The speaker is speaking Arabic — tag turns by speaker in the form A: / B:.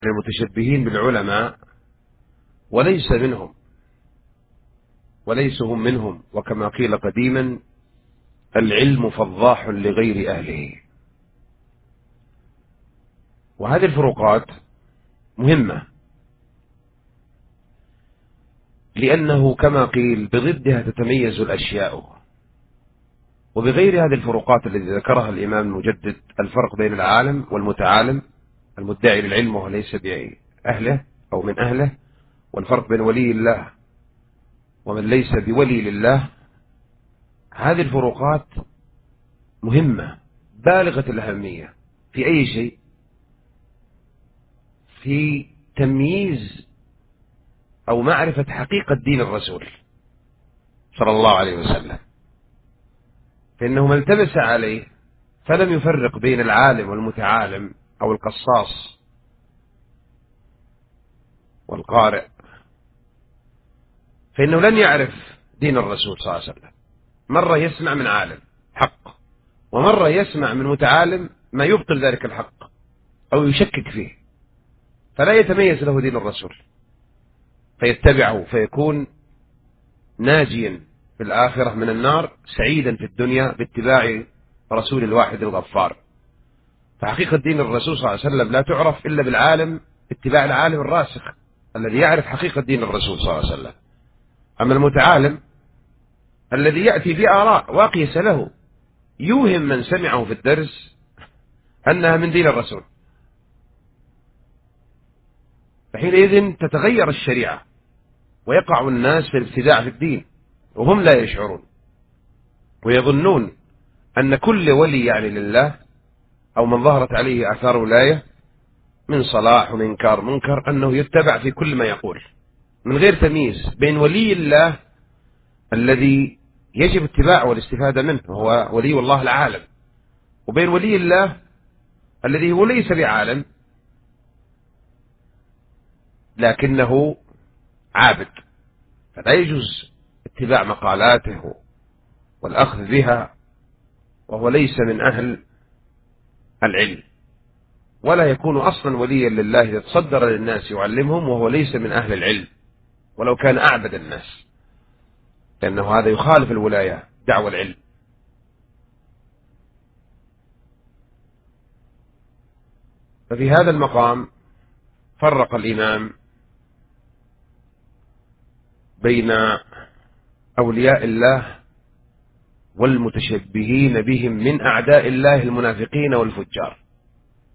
A: المتشبهين بالعلماء وليس منهم، وليسوا هم منهم، وكما قيل قديما: العلم فضاح لغير أهله. وهذه الفروقات مهمة، لأنه كما قيل بضدها تتميز الأشياء. وبغير هذه الفروقات التي ذكرها الإمام المجدد: الفرق بين العالم والمتعالم، المدعي للعلم وهو ليس بأهله أو من أهله، والفرق بين ولي الله ومن ليس بولي لله. هذه الفروقات مهمة بالغة الأهمية في أي شيء، في تمييز أو معرفة حقيقة دين الرسول صلى الله عليه وسلم، فإنه من التبس عليه فلم يفرق بين العالم والمتعالم أو القصاص والقارئ، فإنه لن يعرف دين الرسول صلى الله عليه وسلم. مرة يسمع من عالم حق، ومرة يسمع من متعالم ما يبطل ذلك الحق أو يشكك فيه، فلا يتميز له دين الرسول فيتبعه، فيكون ناجيا في الآخرة من النار، سعيدا في الدنيا باتباع رسول الواحد الغفار. فحقيقة دين الرسول صلى الله عليه وسلم لا تعرف إلا بالعالم، اتباع العالم الراسخ الذي يعرف حقيقة دين الرسول صلى الله عليه وسلم. أما المتعالم الذي يأتي بآراء واقيسة له يوهم من سمعه في الدرس أنها من دين الرسول، فحينئذ تتغير الشريعة ويقع الناس في الابتداع في الدين وهم لا يشعرون، ويظنون أن كل ولي يعني لله أو من ظهرت عليه آثار ولاية من صلاح ومن إنكار منكر أنه يتبع في كل ما يقول، من غير تمييز بين ولي الله الذي يجب اتباعه والاستفادة منه وهو ولي الله العالم، وبين ولي الله الذي هو ليس بعالم لكنه عابد، فلا يجوز اتباع مقالاته والأخذ بها، وهو ليس من أهل العلم، ولا يكون أصلا وليا لله يتصدر للناس يعلمهم وهو ليس من أهل العلم ولو كان أعبد الناس، لأنه هذا يخالف الولاية دعوة العلم. ففي هذا المقام فرق الإمام بين أولياء الله والمتشبهين بهم من أعداء الله المنافقين والفجار.